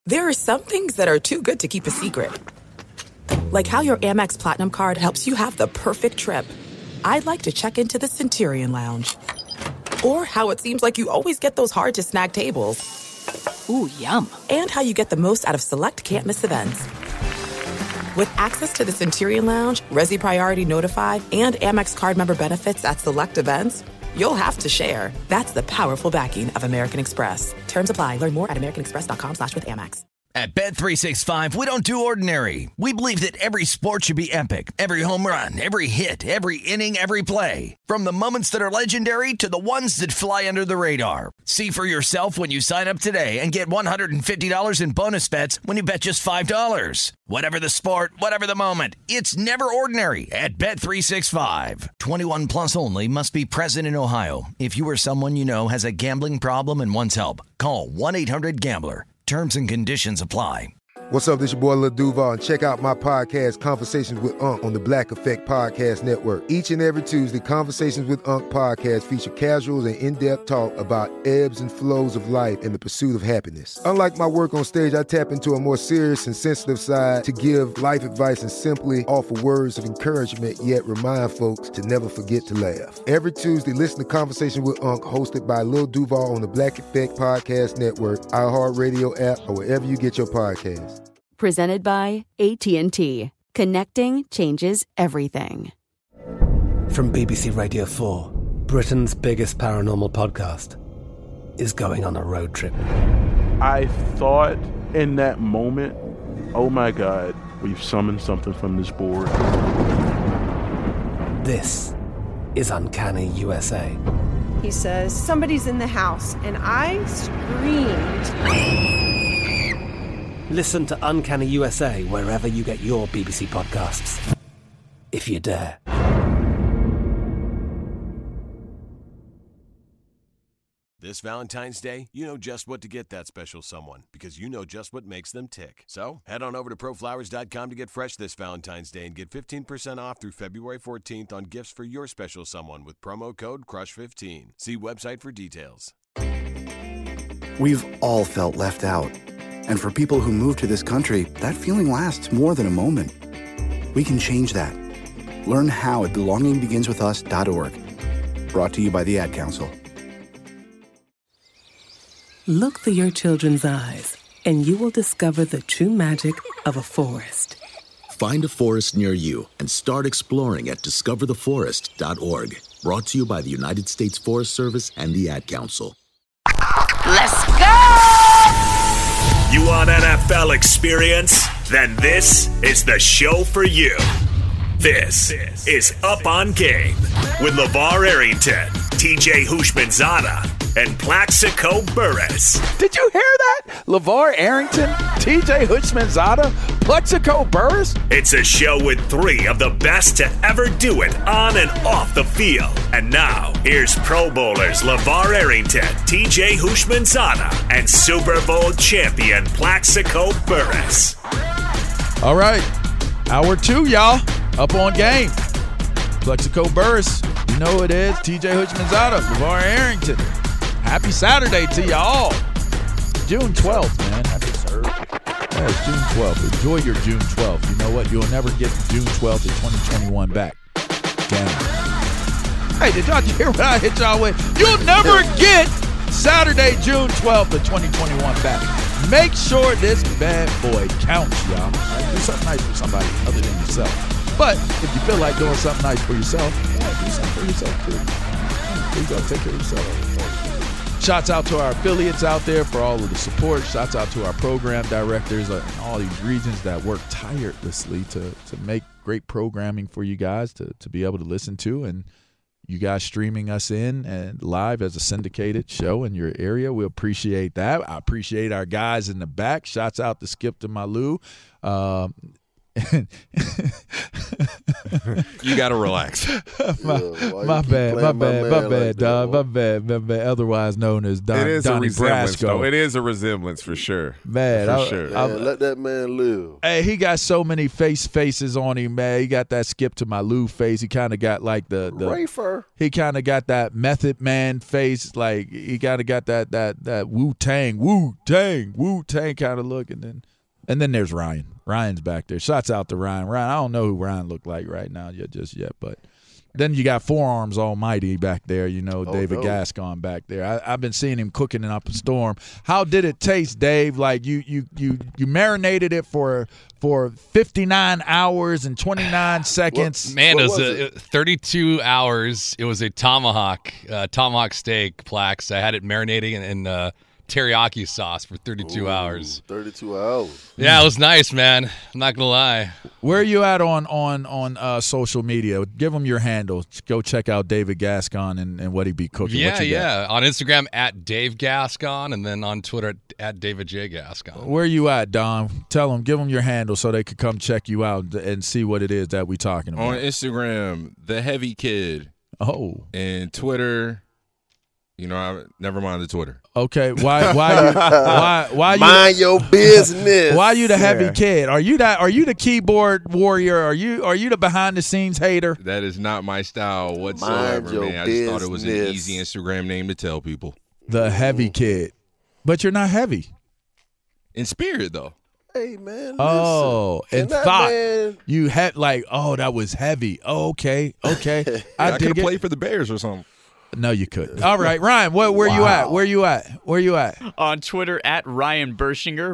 There are some things that are too good to keep a secret. Like how your Amex Platinum card helps you have the perfect trip. I'd like to check into the Centurion Lounge. Or how it seems like you always get those hard-to-snag tables. Ooh, yum. And how you get the most out of select can't-miss events. With access to the Centurion Lounge, Resi Priority Notified, and Amex card member benefits at select events, you'll have to share. That's the powerful backing of American Express. Terms apply. Learn more at americanexpress.com/withAmex. At Bet365, we don't do ordinary. We believe that every sport should be epic. Every home run, every hit, every inning, every play. From the moments that are legendary to the ones that fly under the radar. See for yourself when you sign up today and get $150 in bonus bets when you bet just $5. Whatever the sport, whatever the moment, it's never ordinary at Bet365. 21 plus only. Must be present in Ohio. If you or someone you know has a gambling problem and wants help, call 1-800-GAMBLER. Terms and conditions apply. What's up, this your boy Lil Duval, and check out my podcast, Conversations with Unc, on the Black Effect Podcast Network. Each and every Tuesday, Conversations with Unc podcast feature casuals and in-depth talk about ebbs and flows of life and the pursuit of happiness. Unlike my work on stage, I tap into a more serious and sensitive side to give life advice and simply offer words of encouragement, yet remind folks to never forget to laugh. Every Tuesday, listen to Conversation with Unc, hosted by Lil Duval on the Black Effect Podcast Network, iHeartRadio app, or wherever you get your podcasts. Presented by AT&T. Connecting changes everything. From BBC Radio 4, Britain's biggest paranormal podcast is going on a road trip. I thought in that moment, oh my God, we've summoned something from this board. This is Uncanny USA. He says, somebody's in the house, and I screamed. Listen to Uncanny USA wherever you get your BBC podcasts, if you dare. This Valentine's Day, you know just what to get that special someone, because you know just what makes them tick. So, head on over to ProFlowers.com to get fresh this Valentine's Day and get 15% off through February 14th on gifts for your special someone with promo code CRUSH15. See website for details. We've all felt left out. And for people who move to this country, that feeling lasts more than a moment. We can change that. Learn how at belongingbeginswithus.org. Brought to you by the Ad Council. Look through your children's eyes, and you will discover the true magic of a forest. Find a forest near you and start exploring at discovertheforest.org. Brought to you by the United States Forest Service and the Ad Council. Let's go! You want NFL experience? Then this is the show for you. This is Up on Game with LeVar Arrington, TJ Houshmandzadeh, and Plaxico Burress. Did you hear that? LeVar Arrington, TJ Houshmandzadeh, Plaxico Burress? It's a show with three of the best to ever do it on and off the field. And now, here's Pro Bowlers LeVar Arrington, TJ Houshmandzadeh, and Super Bowl champion Plaxico Burress. All right, hour 2, y'all. Up on Game. Plaxico Burress, you know who it is. TJ Houshmandzadeh, LeVar Arrington. Happy Saturday to y'all. June 12th, man. Happy Saturday. Yeah, it's June 12th. Enjoy your June 12th. You know what? You'll never get June 12th of 2021 back. Damn. Hey, did y'all hear what I hit y'all with? You'll never get Saturday, June 12th of 2021 back. Make sure this bad boy counts, y'all. Right? Do something nice for somebody other than yourself. But if you feel like doing something nice for yourself, do something for yourself too. There you go. Take care of yourself. Shouts out to our affiliates out there for all of the support. Shouts out to our program directors in all these regions that work tirelessly to make great programming for you guys to be able to listen to, and you guys streaming us in and live as a syndicated show in your area. We appreciate that. I appreciate our guys in the back. Shouts out to Skip to Malou. You got to relax. My bad, dog. My bad. Otherwise known as Donnie Brasco. It is a resemblance for sure. Man, let that man live. Hey, he got so many faces on him, man. He got that Skip to My Lou face. He kind of got like the Rafer. He kind of got that Method Man face. Like he kind of got that Wu-Tang kind of look. And then there's Ryan. Ryan's back there. Shouts out to Ryan. I don't know who Ryan looked like right now just yet, but then you got Forearms Almighty back there, David Gascon back there. I've been seeing him cooking up a storm. How did it taste, Dave? Like you marinated it for 59 hours and 29 seconds. Man, it was 32 hours. It was a tomahawk steak, Plax. I had it marinating in teriyaki sauce for 32 hours. 32 hours. Yeah, it was nice, man. I'm not gonna lie. Where are you at on social media? Give them your handle. Go check out David Gascon and what he be cooking. Yeah. On Instagram at Dave Gascon, and then on Twitter at David J Gascon. Where you at, Don? Tell them, give them your handle so they could come check you out and see what it is that we talking about. On Instagram, The Heavy Kid. Oh. And Twitter. Never mind the Twitter. Okay, why you mind your business? Why you the heavy kid? Are you the keyboard warrior? Are you the behind the scenes hater? That is not my style whatsoever, man. I just thought it was an easy Instagram name to tell people. The heavy kid, but you're not heavy in spirit, though. Hey man. Oh, listen. and thought you had that was heavy. Oh, okay. I could have played for the Bears or something. No, you couldn't. All right, Ryan, where you at? Where you at? On Twitter at Ryan Bershinger,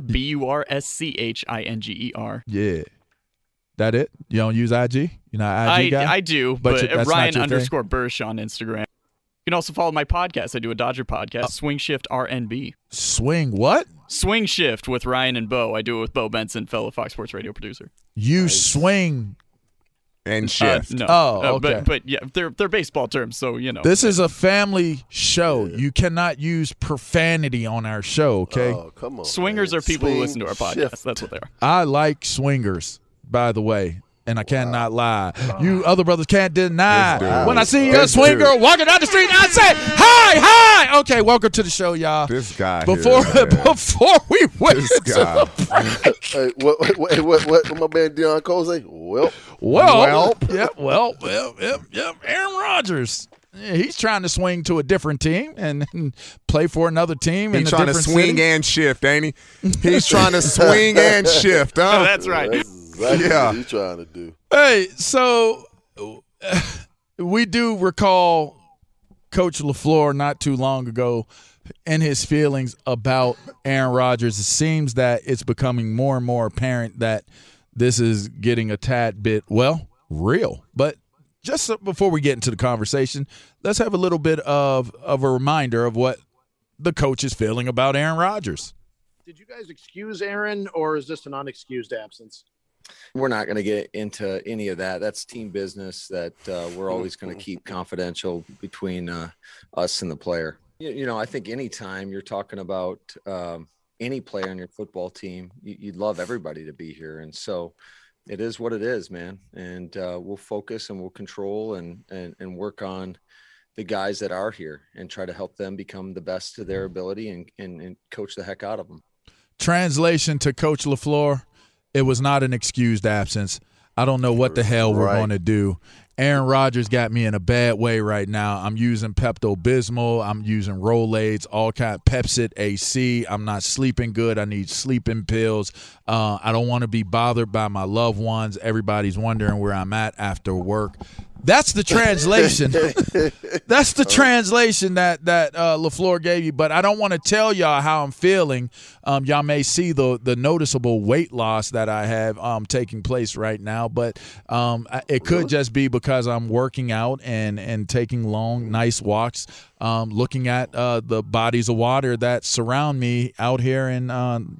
BURSCHINGER. Yeah. That it? You don't use IG? You're not IG guy? I do, but Ryan_Bersh on Instagram. You can also follow my podcast. I do a Dodger podcast, Swing Shift RNB. Swing what? Swing Shift with Ryan and Bo. I do it with Bo Benson, fellow Fox Sports Radio producer. You swing and shift. No. Oh, okay. But yeah, they're baseball terms, so This is a family show. Yeah. You cannot use profanity on our show, okay? Oh, come on. Swingers are people who listen to our podcast. That's what they are. I like swingers, by the way, and I cannot lie. You other brothers can't deny. When I see a swinger walking down the street, I say, hi. Okay, welcome to the show, y'all. This guy before we went this guy. Hey, what my man Deion Cole say? Yep. Aaron Rodgers. Yeah, he's trying to swing to a different team and play for another team. He's trying to swing and shift, ain't he? He's trying to swing and shift, huh? Oh, that's right. That's exactly what he's trying to do. Hey, so we do recall Coach LaFleur not too long ago and his feelings about Aaron Rodgers. It seems that it's becoming more and more apparent that this is getting a tad bit, real. But just before we get into the conversation, let's have a little bit of a reminder of what the coach is feeling about Aaron Rodgers. Did you guys excuse Aaron, or is this an unexcused absence? We're not going to get into any of that. That's team business that we're always going to keep confidential between us and the player. I think anytime you're talking about any player on your football team, you'd love everybody to be here. And so it is what it is, man. And we'll focus and we'll control and work on the guys that are here and try to help them become the best to their ability and coach the heck out of them. Translation to Coach LaFleur, it was not an excused absence. I don't know what the hell we're going to do. Aaron Rodgers got me in a bad way right now. I'm using Pepto-Bismol. I'm using Rolaids, all kind, Pepcid AC. I'm not sleeping good. I need sleeping pills. I don't want to be bothered by my loved ones. Everybody's wondering where I'm at after work. That's the translation. That's the translation that LaFleur gave you. But I don't want to tell y'all how I'm feeling. Y'all may see the noticeable weight loss that I have taking place right now. But it could just be because I'm working out and taking long, nice walks, looking at the bodies of water that surround me out here in,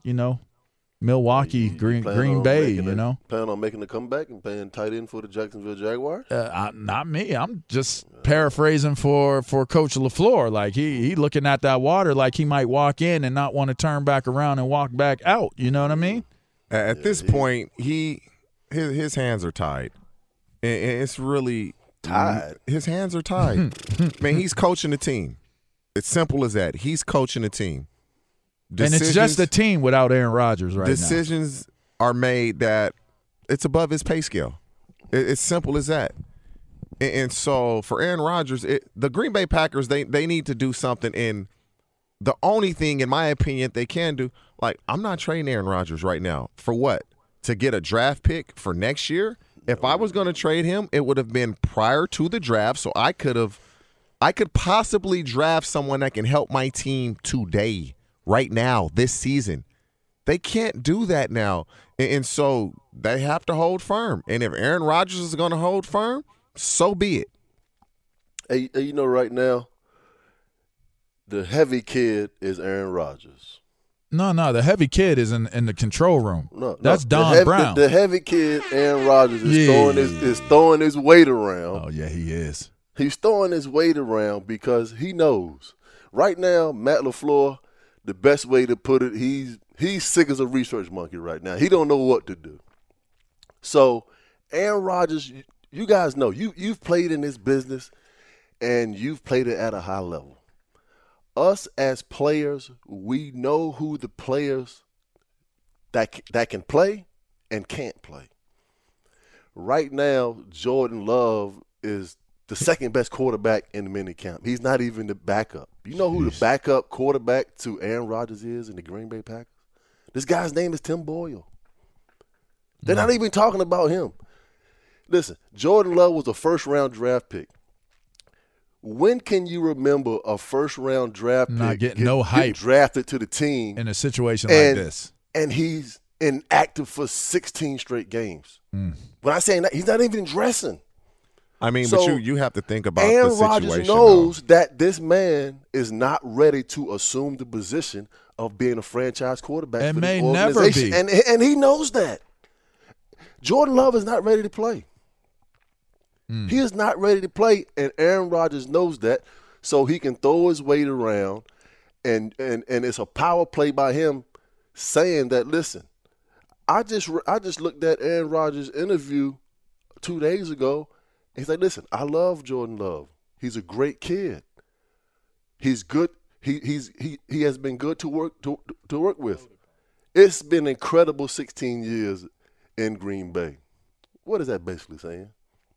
Milwaukee, Green Bay, Plan on making a comeback and playing tight end for the Jacksonville Jaguars? Not me. I'm just paraphrasing for Coach LaFleur. Like he looking at that water like he might walk in and not want to turn back around and walk back out. You know what I mean? At this point, he his hands are tied. And it's really tied. His hands are tied. Man, he's coaching the team. It's simple as that. He's coaching the team. And it's just a team without Aaron Rodgers right now. Decisions are made that it's above his pay scale. It's simple as that. And so for Aaron Rodgers, the Green Bay Packers, they need to do something. And the only thing, in my opinion, they can do, like, I'm not trading Aaron Rodgers right now. For what? To get a draft pick for next year? If I was going to trade him, it would have been prior to the draft, so I could possibly draft someone that can help my team today, right now, this season. They can't do that now. And so they have to hold firm. And if Aaron Rodgers is going to hold firm, so be it. Hey, you know, right now, the heavy kid is Aaron Rodgers. No, the heavy kid is in the control room. That's no, Don Brown. The heavy kid, Aaron Rodgers, is throwing his weight around. Oh, yeah, he is. He's throwing his weight around because he knows. Right now, Matt LaFleur, the best way to put it, he's sick as a research monkey right now. He don't know what to do. So, Aaron Rodgers, you guys know, you've played in this business, and you've played it at a high level. Us as players, we know who the players that can play and can't play. Right now, Jordan Love is the second best quarterback in the minicamp. He's not even the backup. You know who the backup quarterback to Aaron Rodgers is in the Green Bay Packers? This guy's name is Tim Boyle. They're not even talking about him. Listen, Jordan Love was a first-round draft pick. When can you remember a first-round draft pick get drafted to the team in a situation like this? And he's inactive for 16 straight games. When I say that, he's not even dressing. I mean, So, but you have to think about Aaron the situation. Rodgers knows that this man is not ready to assume the position of being a franchise quarterback And for may the never organization. be. And he knows that. Jordan Love is not ready to play. He is not ready to play, and Aaron Rodgers knows that, so he can throw his weight around, and it's a power play by him saying that, listen, I just looked at Aaron Rodgers' interview 2 days ago. He's like, listen, I love Jordan Love. He's a great kid. He's good. He has been good to work with. It's been incredible 16 years in Green Bay. What is that basically saying?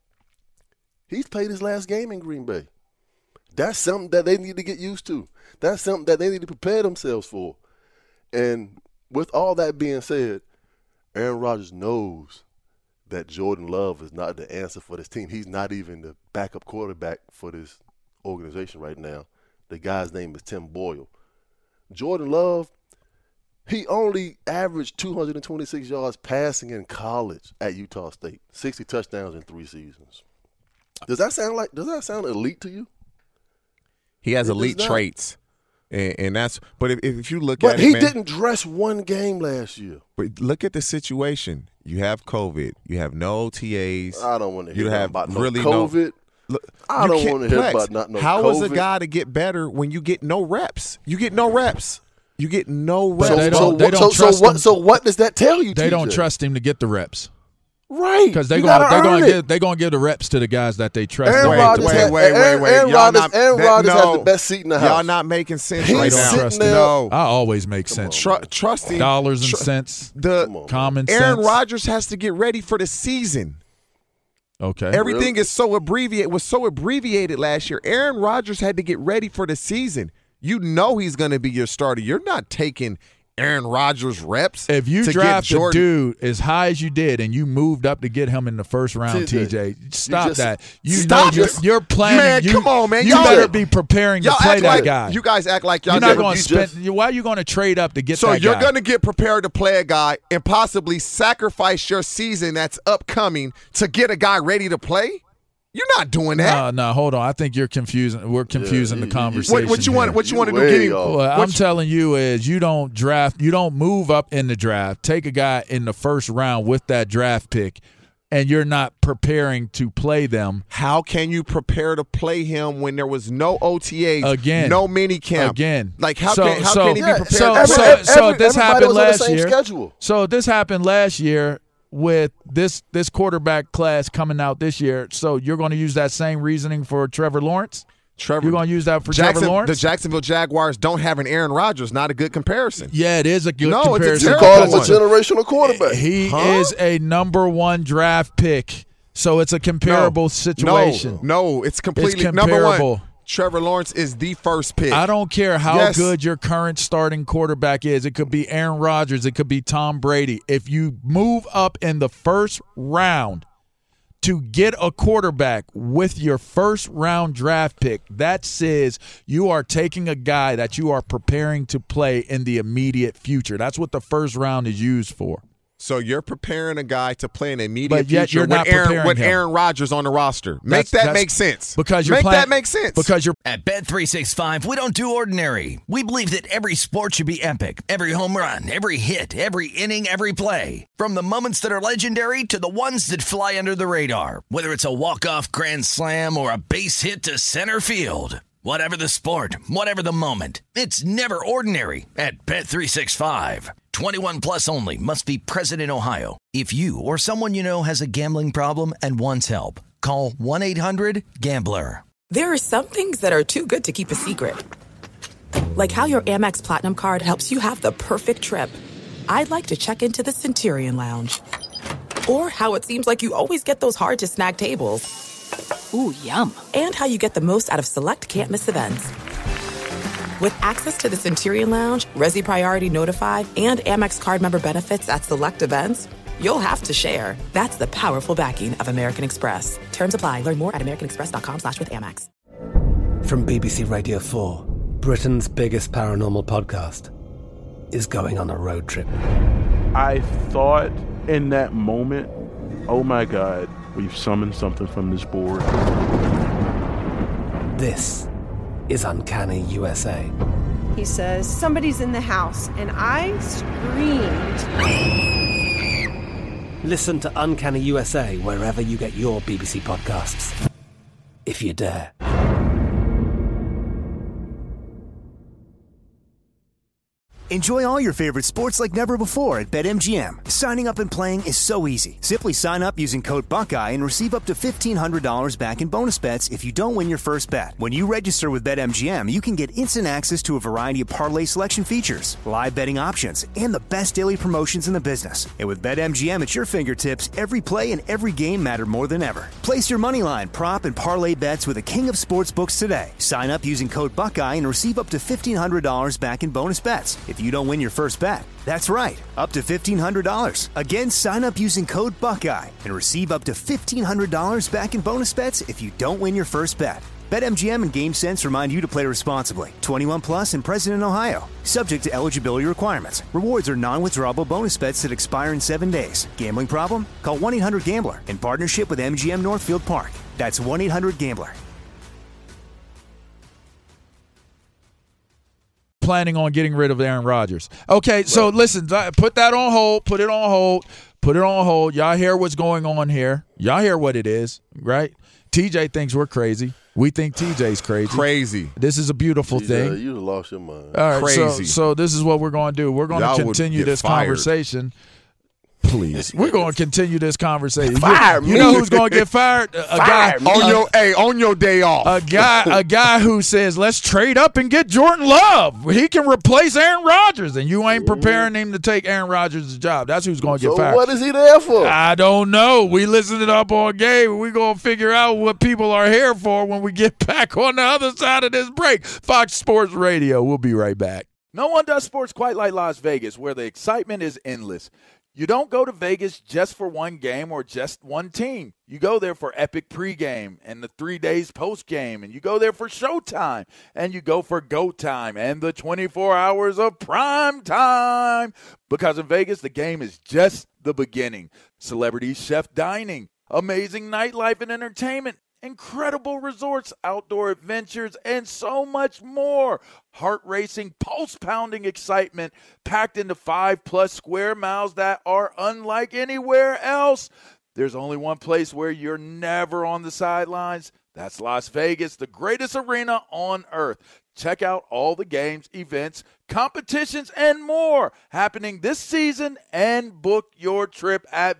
He's played his last game in Green Bay. That's something that they need to get used to. That's something that they need to prepare themselves for. And with all that being said, Aaron Rodgers knows that Jordan Love is not the answer for this team. He's not even the backup quarterback for this organization right now. The guy's name is Tim Boyle. Jordan Love, he only averaged 226 yards passing in college at Utah State, 60 touchdowns in 3 seasons. Does that sound elite to you? He has elite traits, and that's. But if you look but at he it, man, didn't dress one game last year. But look at the situation. You have COVID. You have no OTAs. I don't want to hear about no really COVID. I don't want to hear about no COVID. How is a guy to get better when you get no reps? You get no reps. You get no reps. So what does that tell you? They TJ? don't trust him to get the reps. Right, because they're gonna give the reps to the guys that they trust. Aaron Rodgers has the best seat in the house. Y'all not making sense right now. No, I always make sense. Trusting dollars and cents. Common sense. Aaron Rodgers has to get ready for the season. Okay, everything is so abbreviated. Was so abbreviated last year. Aaron Rodgers had to get ready for the season. You know he's going to be your starter. You're not taking Aaron Rodgers reps. If you draft a dude as high as you did and you moved up to get him in the first round, TJ, stop that. You're planning. Man, come on, man. You better be preparing to play that guy. You guys act like y'all You're not going to spend. Why are you going to trade up to get that guy? So you're going to get prepared to play a guy and possibly sacrifice your season that's upcoming to get a guy ready to play? You're not doing that. No, hold on. I think you're confusing. We're confusing the conversation. What you want to do? What I'm telling you is you don't move up in the draft. Take a guy in the first round with that draft pick, and you're not preparing to play them. How can you prepare to play him when there was no OTAs, no mini camp? Like how can he be prepared? So this happened last year. Schedule. So this happened last year. with this quarterback class coming out this year. So you're going to use that same reasoning for Trevor Lawrence? You're going to use that for Trevor Lawrence? The Jacksonville Jaguars don't have an Aaron Rodgers. Not a good comparison. Yeah, it is a good comparison. You call him a generational quarterback. He is a number 1 draft pick, so it's a comparable situation. No, it's completely it's comparable. Number 1. Trevor Lawrence is the first pick. I don't care how good your current starting quarterback is. It could be Aaron Rodgers. It could be Tom Brady. If you move up in the first round to get a quarterback with your first-round draft pick, that says you are taking a guy that you are preparing to play in the immediate future. That's what the first round is used for. So you're preparing a guy to play in the immediate but yet future you're not with Aaron Rodgers on the roster. Make that make sense. Because you're that make sense. Because you're At Bet365, we don't do ordinary. We believe that every sport should be epic. Every home run, every hit, every inning, every play. From the moments that are legendary to the ones that fly under the radar. Whether it's a walk-off grand slam or a base hit to center field. Whatever the sport, whatever the moment, it's never ordinary at Bet365. 21 plus only. Must be present in Ohio. If you or someone you know has a gambling problem and wants help, call 1-800-GAMBLER. There are some things that are too good to keep a secret. Like how your Amex Platinum card helps you have the perfect trip. I'd like to check into the Centurion Lounge. Or how it seems like you always get those hard-to-snag tables. Ooh, yum. And how you get the most out of select can't-miss events. With access to the Centurion Lounge, Resi Priority Notified, and Amex card member benefits at select events, you'll have to share. That's the powerful backing of American Express. Terms apply. Learn more at americanexpress.com/withAmex. From BBC Radio 4, Britain's biggest paranormal podcast is going on a road trip. I thought in that moment, oh my God, we've summoned something from this board. This is Uncanny USA. He says, somebody's in the house, and I screamed. Listen to Uncanny USA wherever you get your BBC podcasts, if you dare. Enjoy all your favorite sports like never before at BetMGM. Signing up and playing is so easy. Simply sign up using code Buckeye and receive up to $1,500 back in bonus bets if you don't win your first bet. When you register with BetMGM, you can get instant access to a variety of parlay selection features, live betting options, and the best daily promotions in the business. And with BetMGM at your fingertips, every play and every game matter more than ever. Place your moneyline, prop, and parlay bets with the king of sportsbooks today. Sign up using code Buckeye and receive up to $1,500 back in bonus bets if you don't win your first bet. That's right, up to $1,500. Again, sign up using code Buckeye and receive up to $1,500 back in bonus bets if you don't win your first bet. BetMGM and GameSense remind you to play responsibly. 21 plus and present in Ohio. Subject to eligibility requirements. Rewards are non-withdrawable bonus bets that expire in 7 days. Gambling problem? Call 1-800-GAMBLER in partnership with MGM Northfield Park. That's 1-800-GAMBLER. Planning on getting rid of Aaron Rodgers. Okay, so listen, put that on hold. Put it on hold. Put it on hold. Y'all hear what's going on here. Y'all hear what it is, right? TJ thinks we're crazy. We think TJ's crazy. Crazy. This is a beautiful thing. You lost your mind. All right, crazy. So this is what we're going to do. We're going to continue this conversation. Please, we're going to continue this conversation. You know who's going to get fired? A guy on your day off. A guy who says, "Let's trade up and get Jordan Love. He can replace Aaron Rodgers," and you ain't preparing him to take Aaron Rodgers' job. That's who's going to get fired. So what is he there for? I don't know. We listened it up on Game. We're going to figure out what people are here for when we get back on the other side of this break. Fox Sports Radio. We'll be right back. No one does sports quite like Las Vegas, where the excitement is endless. You don't go to Vegas just for one game or just one team. You go there for epic pregame and the 3 days postgame, and you go there for showtime, and you go for go time and the 24 hours of prime time. Because in Vegas, the game is just the beginning. Celebrity chef dining, amazing nightlife and entertainment, incredible resorts, outdoor adventures, and so much more. Heart-racing, pulse-pounding excitement packed into 5+ square miles that are unlike anywhere else. There's only one place where you're never on the sidelines. That's Las Vegas, the greatest arena on earth. Check out all the games, events, competitions, and more happening this season and book your trip at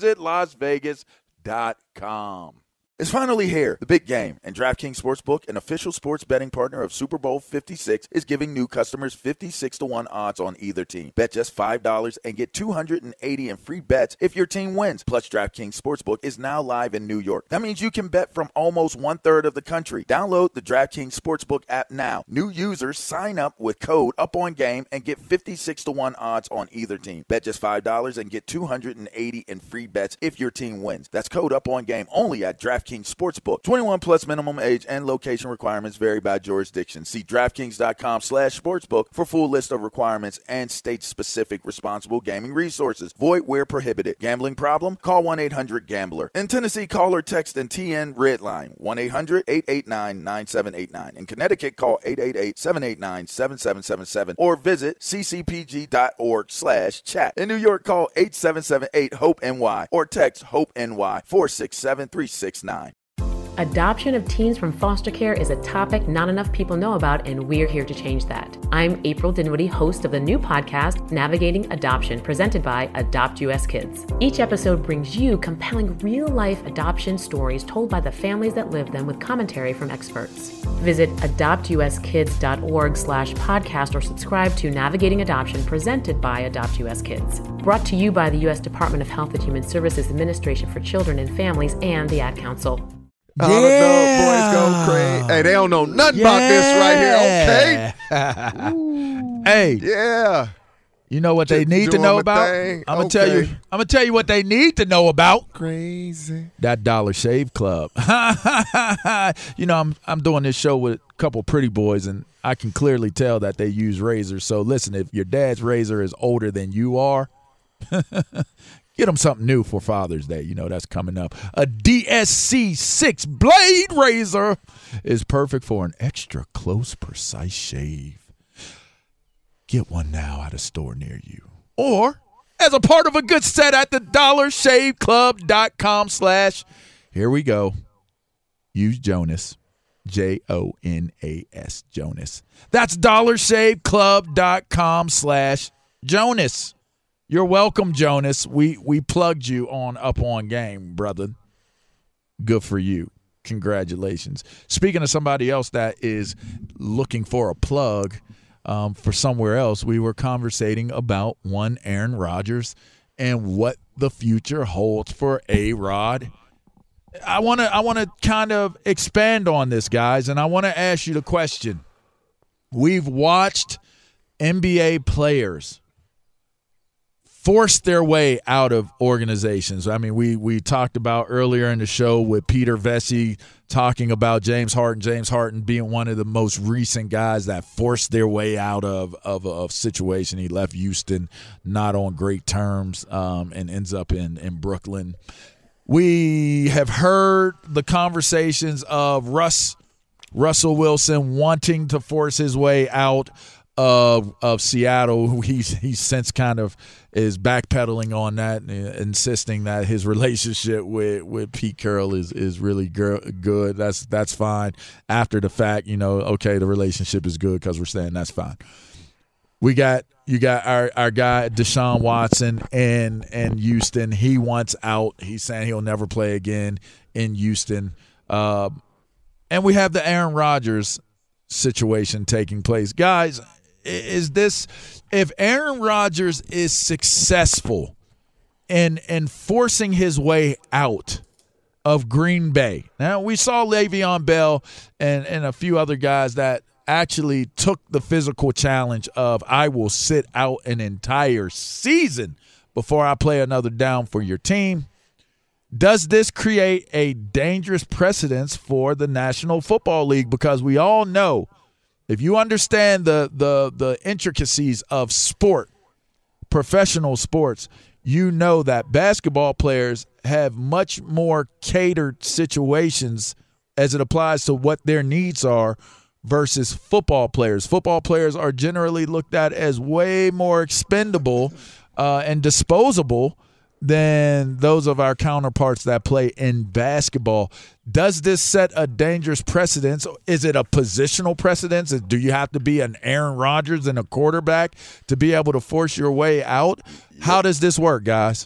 visitlasvegas.com. It's finally here, the big game, and DraftKings Sportsbook, an official sports betting partner of Super Bowl 56, is giving new customers 56-1 odds on either team. Bet just $5 and get $280 in free bets if your team wins. Plus, DraftKings Sportsbook is now live in New York. That means you can bet from almost one-third of the country. Download the DraftKings Sportsbook app now. New users sign up with code UPONGAME and get 56-1 odds on either team. Bet just $5 and get $280 in free bets if your team wins. That's code UPONGAME only at DraftKings Sportsbook. 21 plus minimum age and location requirements vary by jurisdiction. See DraftKings.com/sportsbook for full list of requirements and state-specific responsible gaming resources. Void where prohibited. Gambling problem? Call 1-800-GAMBLER. In Tennessee, call or text and TN Redline 1-800-889-9789. In Connecticut, call 888-789-7777 or visit ccpg.org/chat. In New York, call 877-8-HOPE-NY or text HOPE-NY 467-369. Adoption of teens from foster care is a topic not enough people know about, and we're here to change that. I'm April Dinwiddie, host of the new podcast, Navigating Adoption, presented by Adopt US Kids. Each episode brings you compelling real-life adoption stories told by the families that live them with commentary from experts. Visit adoptuskids.org/podcast or subscribe to Navigating Adoption, presented by Adopt US Kids. Brought to you by the U.S. Department of Health and Human Services Administration for Children and Families and the Ad Council. All the boys go crazy. Hey, they don't know nothing about this right here. Okay. Hey. Yeah. You know what they need to know about? I'm gonna tell you what they need to know about. Crazy. That Dollar Shave Club. You know, I'm doing this show with a couple pretty boys, and I can clearly tell that they use razors. So listen, if your dad's razor is older than you are, get them something new for Father's Day. You know, that's coming up. A DSC 6-blade razor is perfect for an extra close, precise shave. Get one now at a store near you. Or as a part of a good set at the dollarshaveclub.com/ here we go. Use Jonas. Jonas. Jonas. That's dollarshaveclub.com/ Jonas. You're welcome, Jonas. We plugged you on Up On Game, brother. Good for you. Congratulations. Speaking of somebody else that is looking for a plug for somewhere else, we were conversating about one Aaron Rodgers and what the future holds for A-Rod. I want to kind of expand on this, guys, and I want to ask you the question. We've watched NBA players force their way out of organizations. I mean, we talked about earlier in the show with Peter Vesey talking about James Harden being one of the most recent guys that forced their way out of a situation. He left Houston not on great terms and ends up in Brooklyn. We have heard the conversations of Russell Wilson wanting to force his way out of Seattle. He's since kind of is backpedaling on that, insisting that his relationship with Pete Carroll is really good. That's fine. After the fact, you know, okay, the relationship is good because we're saying that's fine. You got our guy Deshaun Watson in Houston. He wants out. He's saying he'll never play again in Houston. And we have the Aaron Rodgers situation taking place. Guys, if Aaron Rodgers is successful in forcing his way out of Green Bay. Now, we saw Le'Veon Bell and a few other guys that actually took the physical challenge of, I will sit out an entire season before I play another down for your team. Does this create a dangerous precedence for the National Football League? Because we all know, if you understand the intricacies of sport, professional sports, you know that basketball players have much more catered situations as it applies to what their needs are versus football players. Football players are generally looked at as way more expendable and disposable than those of our counterparts that play in basketball. Does this set a dangerous precedence? Is it a positional precedence? Do you have to be an Aaron Rodgers and a quarterback to be able to force your way out? How does this work, guys?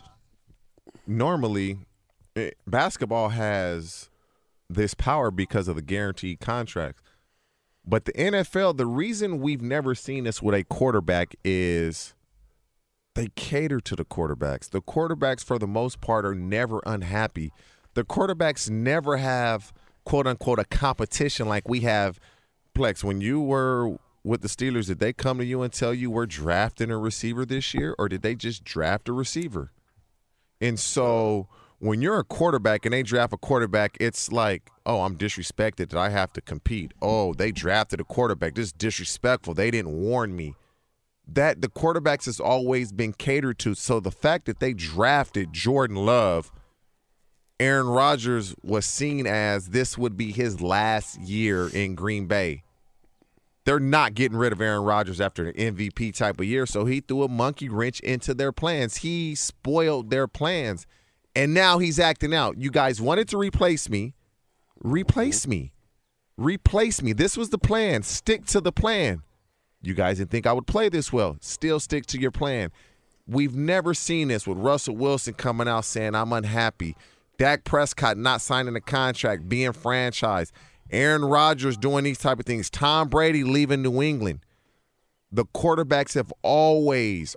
Normally, basketball has this power because of the guaranteed contracts. But the NFL, the reason we've never seen this with a quarterback is they cater to the quarterbacks. The quarterbacks, for the most part, are never unhappy. The quarterbacks never have, quote-unquote, a competition like we have. Plex, when you were with the Steelers, did they come to you and tell you we're drafting a receiver this year, or did they just draft a receiver? And so when you're a quarterback and they draft a quarterback, it's like, oh, I'm disrespected that I have to compete. Oh, they drafted a quarterback. This is disrespectful. They didn't warn me. That the quarterbacks has always been catered to. So the fact that they drafted Jordan Love, Aaron Rodgers was seen as this would be his last year in Green Bay. They're not getting rid of Aaron Rodgers after an MVP type of year, so he threw a monkey wrench into their plans. He spoiled their plans, and now he's acting out. You guys wanted to replace me. Replace me. Replace me. This was the plan. Stick to the plan. You guys didn't think I would play this well. Still stick to your plan. We've never seen this with Russell Wilson coming out saying, I'm unhappy. Dak Prescott not signing a contract, being franchised. Aaron Rodgers doing these type of things. Tom Brady leaving New England. The quarterbacks have always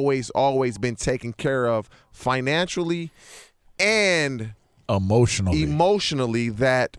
been taken care of financially and emotionally. That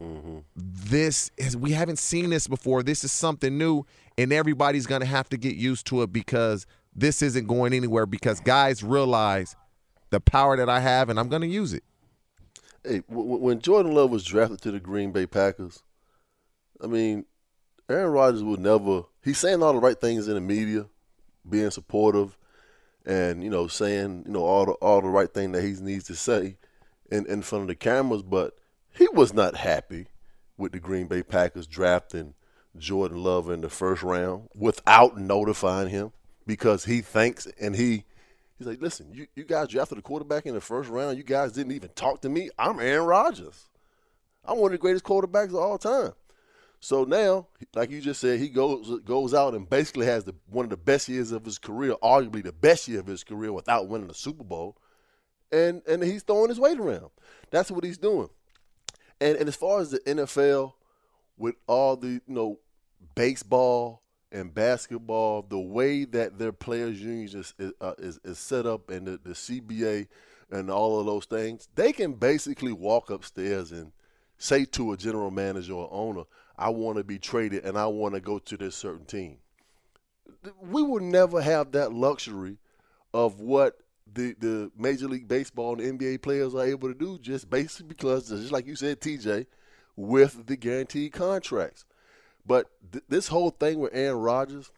this is, we haven't seen this before. This is something new, and everybody's going to have to get used to it because this isn't going anywhere, because guys realize the power that I have, and I'm going to use it. Hey, when Jordan Love was drafted to the Green Bay Packers, I mean, Aaron Rodgers would never – he's saying all the right things in the media, being supportive and, you know, saying, you know, all the right thing that he needs to say in front of the cameras, but he was not happy with the Green Bay Packers drafting Jordan Love in the first round without notifying him, because he thinks and he's like, listen, you guys drafted a quarterback in the first round. You guys didn't even talk to me. I'm Aaron Rodgers. I'm one of the greatest quarterbacks of all time. So now, like you just said, he goes out and basically has one of the best years of his career, arguably the best year of his career without winning a Super Bowl, and he's throwing his weight around. That's what he's doing. And as far as the NFL, with all the, you know, baseball and basketball, the way that their players' unions is set up, and the CBA and all of those things, they can basically walk upstairs and say to a general manager or owner, I want to be traded and I want to go to this certain team. We will never have that luxury of what the Major League Baseball and NBA players are able to do, just basically because, just like you said, TJ, with the guaranteed contracts. But this whole thing with Aaron Rodgers,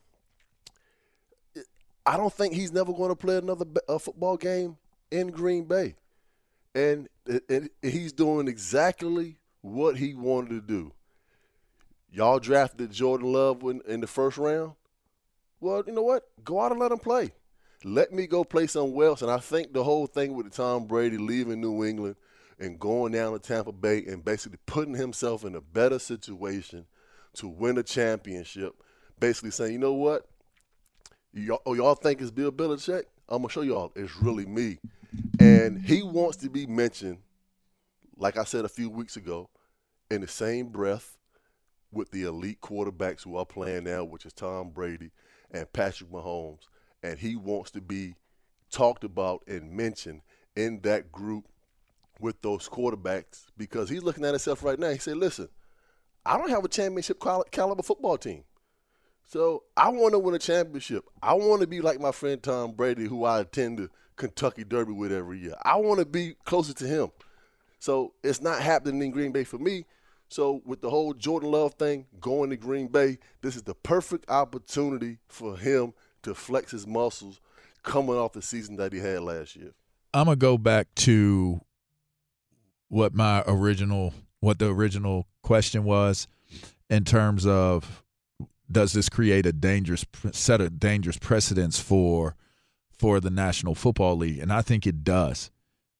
I don't think he's never going to play another football game in Green Bay. And he's doing exactly what he wanted to do. Y'all drafted Jordan Love in the first round. Well, you know what? Go out and let him play. Let me go play somewhere else. And I think the whole thing with Tom Brady leaving New England and going down to Tampa Bay and basically putting himself in a better situation to win a championship, basically saying, you know what? Y'all think it's Bill Belichick? I'm going to show y'all it's really me. And he wants to be mentioned, like I said a few weeks ago, in the same breath with the elite quarterbacks who are playing now, which is Tom Brady and Patrick Mahomes. And he wants to be talked about and mentioned in that group with those quarterbacks, because he's looking at himself right now. He said, listen, I don't have a championship caliber football team. So I want to win a championship. I want to be like my friend Tom Brady, who I attend the Kentucky Derby with every year. I want to be closer to him. So it's not happening in Green Bay for me. So with the whole Jordan Love thing going to Green Bay, this is the perfect opportunity for him to flex his muscles coming off the season that he had last year. I'm going to go back to what the original question was in terms of, does this create a set of dangerous precedents for the National Football League? And I think it does.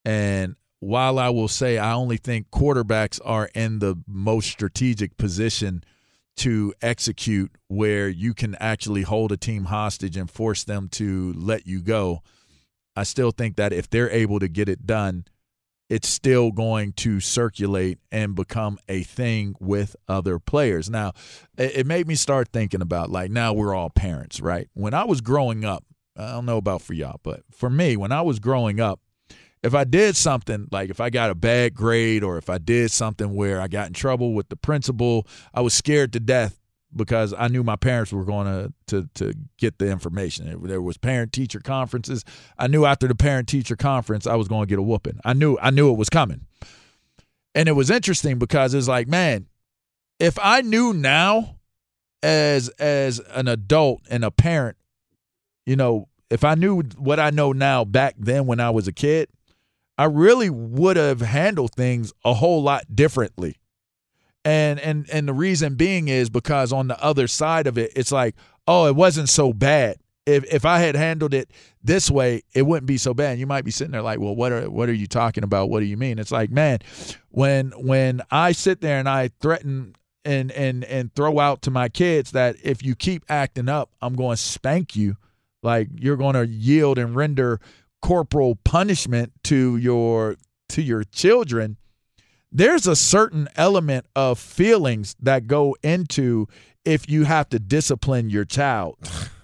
And while I will say I only think quarterbacks are in the most strategic position to execute where you can actually hold a team hostage and force them to let you go, I still think that if they're able to get it done, it's still going to circulate and become a thing with other players. Now, it made me start thinking about, like, now we're all parents, right? When I was growing up, I don't know about for y'all, but for me, when I was growing up, if I did something, like if I got a bad grade or if I did something where I got in trouble with the principal, I was scared to death because I knew my parents were going to get the information. There was parent-teacher conferences. I knew after the parent-teacher conference I was going to get a whooping. I knew it was coming. And it was interesting because it's like, man, if I knew now as an adult and a parent, you know, if I knew what I know now back then when I was a kid, I really would have handled things a whole lot differently. And the reason being is because on the other side of it, it's like, oh, it wasn't so bad. If I had handled it this way, it wouldn't be so bad. And you might be sitting there like, well, what are you talking about? What do you mean? It's like, man, when I sit there and I threaten and throw out to my kids that if you keep acting up, I'm going to spank you, like you're going to yield and render corporal punishment to your children. There's a certain element of feelings that go into if you have to discipline your child.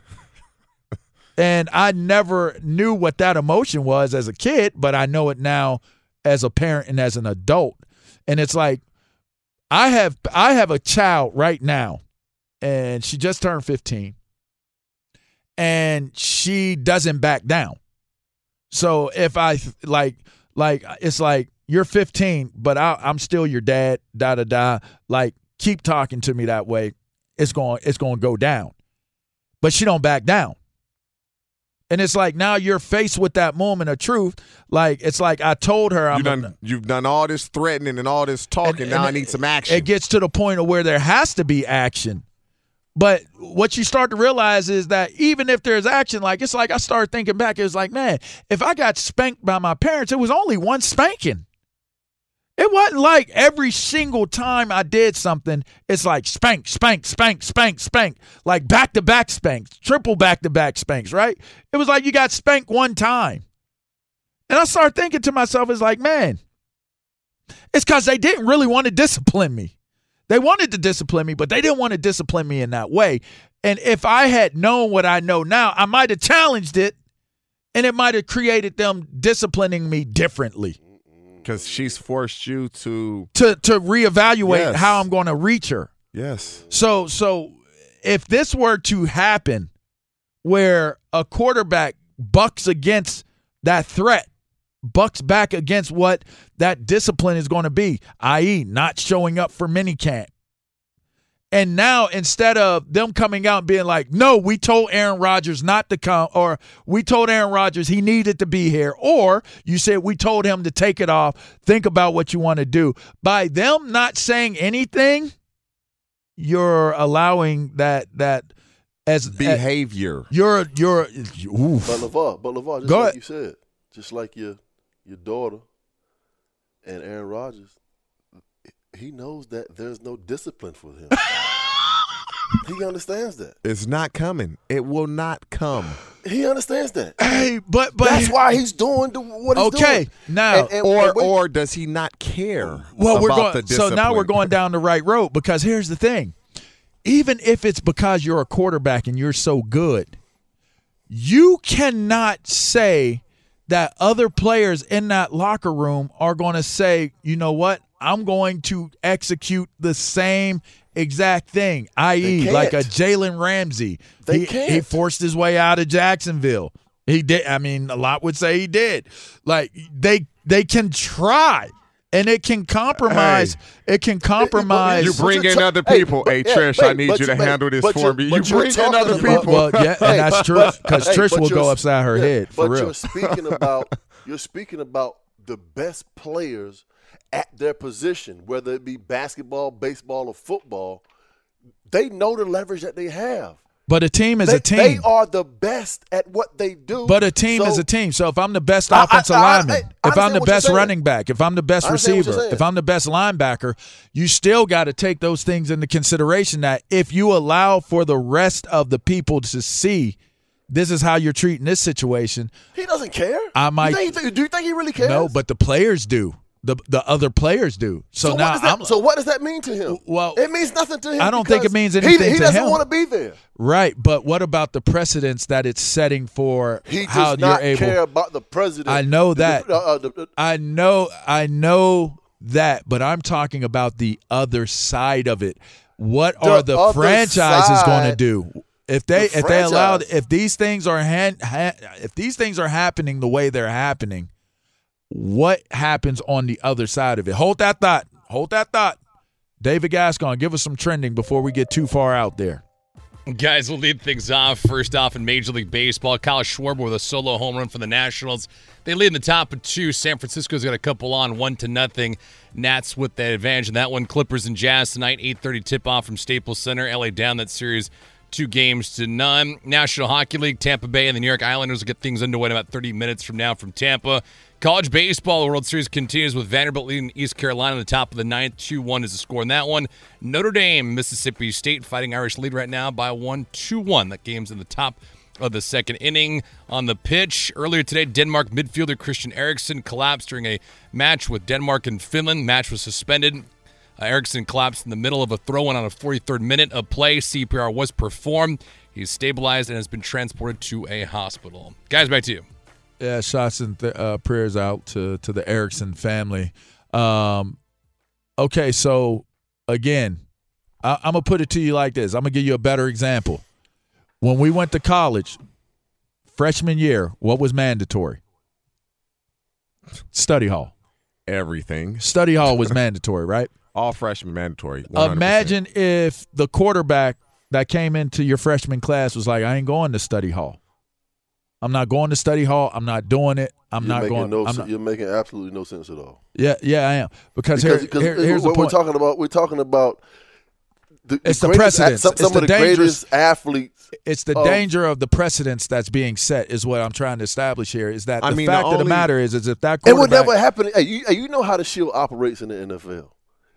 And I never knew what that emotion was as a kid, but I know it now as a parent and as an adult. And it's like, I have a child right now, and she just turned 15, and she doesn't back down. So if I like it's like, you're 15, but I'm still your dad, da-da-da. Like, keep talking to me that way. It's going to go down. But she don't back down. And it's like, now you're faced with that moment of truth. Like, it's like I told her. You've done all this threatening and all this talking. Now I need some action. It gets to the point of where there has to be action. But what you start to realize is that even if there's action, like, it's like I started thinking back. It was like, man, if I got spanked by my parents, it was only one spanking. It wasn't like every single time I did something, it's like spank, spank, spank, spank, spank, like back-to-back spanks, triple back-to-back spanks, right? It was like you got spanked one time. And I started thinking to myself, it's like, man, it's because they didn't really want to discipline me. They wanted to discipline me, but they didn't want to discipline me in that way. And if I had known what I know now, I might have challenged it, and it might have created them disciplining me differently. Because she's forced you to reevaluate how I'm going to reach her. Yes. So if this were to happen where a quarterback bucks against that threat, bucks back against what that discipline is going to be, i.e. not showing up for minicamp, and now instead of them coming out and being like, no, we told Aaron Rodgers not to come, or we told Aaron Rodgers he needed to be here, or you said we told him to take it off, think about what you want to do. By them not saying anything, you're allowing that as behavior. You're But LeVar, just like you said, just like your daughter and Aaron Rodgers, he knows that there's no discipline for him. He understands that. It's not coming. It will not come. He understands that. Hey, but that's why he's doing what he's doing. Okay, now or does he not care? Well, about the discipline? So now we're going down the right road, because here's the thing. Even if it's because you're a quarterback and you're so good, you cannot say that other players in that locker room are going to say, you know what, I'm going to execute the same exact thing, i.e. like a Jalen Ramsey. He forced his way out of Jacksonville. He did. I mean, a lot would say he did. Like, they can try, and it can compromise. Hey, it can compromise. You bring in other people. Hey, Trish, I need you to handle this for me. You bring in other people. Well, yeah, and that's true, because Trish will go upside her head, for real. You're speaking about the best players at their position, whether it be basketball, baseball, or football. They know the leverage that they have. But a team is a team. They are the best at what they do. But a team is a team. So if I'm the best offensive lineman, if I'm the best running back, if I'm the best receiver, if I'm the best linebacker, you still got to take those things into consideration that if you allow for the rest of the people to see this is how you're treating this situation. He doesn't care. Do you think he really cares? No, but the players do. The other players do. So now, what does that mean to him? Well, it means nothing to him. I don't think it means anything to him. He doesn't want to be there. Right, but what about the precedents that it's setting for how you're able? He does not care about the president. I know that. I know that, but I'm talking about the other side of it. What are the franchises going to do if these things are happening the way they're happening? What happens on the other side of it? Hold that thought. David Gascon, give us some trending before we get too far out there. Guys, we'll lead things off. First off in Major League Baseball, Kyle Schwarber with a solo home run for the Nationals. They lead in the top of 2. San Francisco's got a couple on, 1-0. Nats with the advantage in that one. Clippers and Jazz tonight, 8:30 tip-off from Staples Center. LA down that series 2-0. National Hockey League, Tampa Bay and the New York Islanders will get things underway in about 30 minutes from now from Tampa. College baseball, the World Series continues with Vanderbilt leading East Carolina in the top of the 9th. 2-1 is the score in that one. Notre Dame, Mississippi State fighting Irish lead right now by 1, 2-1. That game's in the top of the second inning. On the pitch, earlier today, Denmark midfielder Christian Eriksen collapsed during a match with Denmark and Finland. Match was suspended. Eriksen collapsed in the middle of a throw-in on a 43rd minute of play. CPR was performed. He's stabilized and has been transported to a hospital. Guys, back to you. Yeah, shots and prayers out to the Eriksen family. Okay, so again, I'm going to put it to you like this. I'm going to give you a better example. When we went to college, freshman year, what was mandatory? Study hall. Everything. Study hall was mandatory, right? All freshmen mandatory. 100%. Imagine if the quarterback that came into your freshman class was like, I ain't going to study hall. I'm not going to study hall. I'm not doing it. You're making absolutely no sense at all. Yeah, I am. Because here's the point. We're talking about it's the precedence. Some of the greatest athletes. It's the danger of the precedence that's being set is what I'm trying to establish here. Is that the fact of the matter is if that quarterback. It would never happen. Hey, you know how the shield operates in the NFL.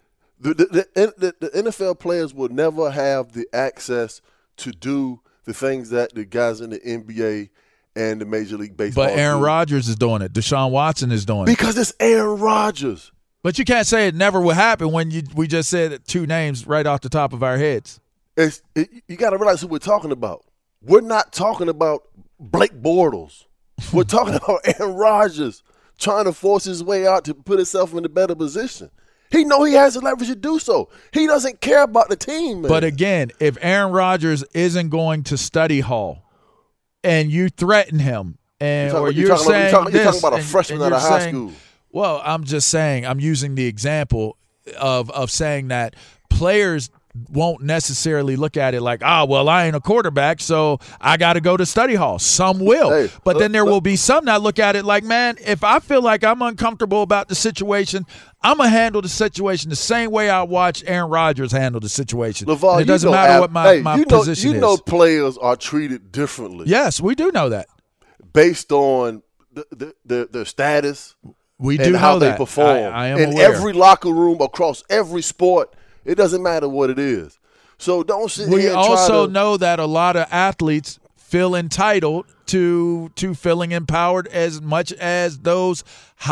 The NFL players will never have the access to do the things that the guys in the NBA and the Major League Baseball. But Aaron Rodgers is doing it. Deshaun Watson is doing it. Because it's Aaron Rodgers. But you can't say it never will happen when we just said 2 names right off the top of our heads. You got to realize who we're talking about. We're not talking about Blake Bortles. We're talking about Aaron Rodgers trying to force his way out to put himself in a better position. He know he has the leverage to do so. He doesn't care about the team, man. But again, if Aaron Rodgers isn't going to study hall and you threaten him you're talking about a freshman out of high school. Well, I'm just saying, I'm using the example of saying that players won't necessarily look at it like, well, I ain't a quarterback, so I got to go to study hall. Some will. But then there will be some that look at it like, man, if I feel like I'm uncomfortable about the situation, I'm going to handle the situation the same way I watch Aaron Rodgers handle the situation. LeVar, it doesn't matter what my position is. You know players are treated differently. Yes, we do know that. Based on their status. We do and know how that. They perform. I am in aware. Every locker room, across every sport, it doesn't matter what it is. So don't sit we here and also try to know that a lot of athletes feel entitled to feeling empowered as much as those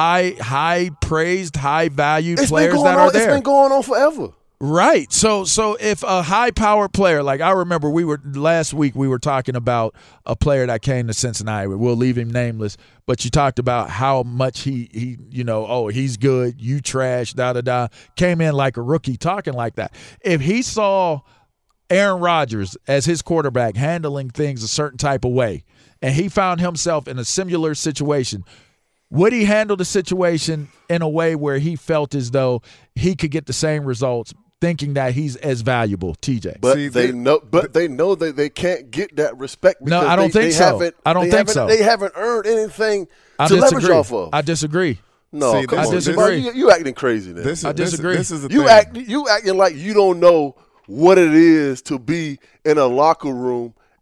high praised, high valued players that are there. It's been going on forever. Right. So if a high-powered player, like I remember last week we were talking about a player that came to Cincinnati. We'll leave him nameless, but you talked about how much he he's good, you trash, da-da-da. Came in like a rookie talking like that. If he saw Aaron Rodgers as his quarterback handling things a certain type of way, and he found himself in a similar situation, would he handle the situation in a way where he felt as though he could get the same results, thinking that he's as valuable, TJ? But they know that they can't get that respect. No, I don't think so. I don't think so. They haven't earned anything to leverage off of. I disagree. No, I disagree. You acting crazy now. I disagree. This is the thing. You acting like you don't know what it is to be in a locker room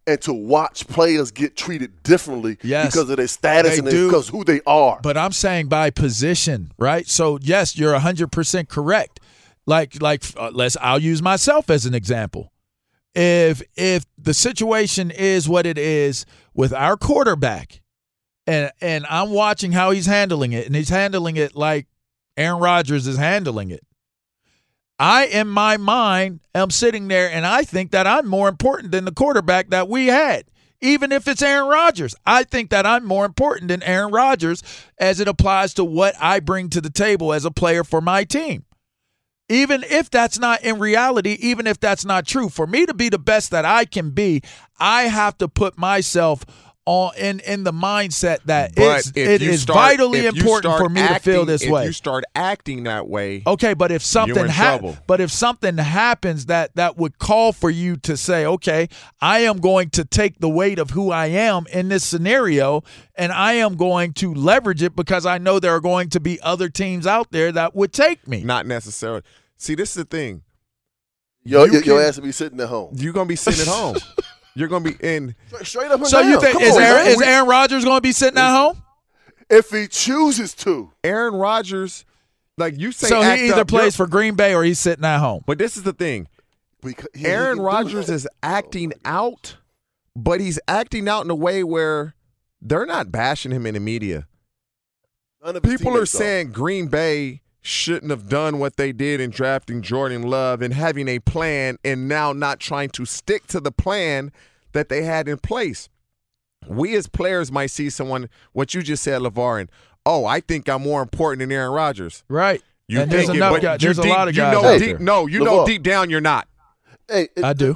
and to watch players get treated differently because of their status and because of who they are. But I'm saying by position, right? So, yes, you're 100% correct. I'll use myself as an example. If the situation is what it is with our quarterback, and I'm watching how he's handling it, and he's handling it like Aaron Rodgers is handling it, I, in my mind, am sitting there, and I think that I'm more important than the quarterback that we had. Even if it's Aaron Rodgers, I think that I'm more important than Aaron Rodgers as it applies to what I bring to the table as a player for my team. Even if that's not in reality, even if that's not true, for me to be the best that I can be, I have to put myself in the mindset that it is vitally important for me to feel this way. If you start acting that way, okay, but if something happens that would call for you to say, okay, I am going to take the weight of who I am in this scenario, and I am going to leverage it because I know there are going to be other teams out there that would take me. Not necessarily. See, this is the thing. Your ass will be sitting at home. You're going to be sitting at home. You're going to be in. Straight up and so down. You think is Aaron Rodgers going to be sitting at home? If he chooses to. Aaron Rodgers, like you say, so he either plays for Green Bay or he's sitting at home. But this is the thing. Aaron Rodgers is acting out, but he's acting out in a way where they're not bashing him in the media. People are saying Green Bay shouldn't have done what they did in drafting Jordan Love and having a plan and now not trying to stick to the plan that they had in place. We as players might see someone, what you just said, LeVar, and, I think I'm more important than Aaron Rodgers. Right. There's a lot of guys out there. Deep down you're not. Hey, I do.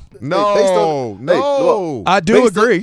No. I do agree.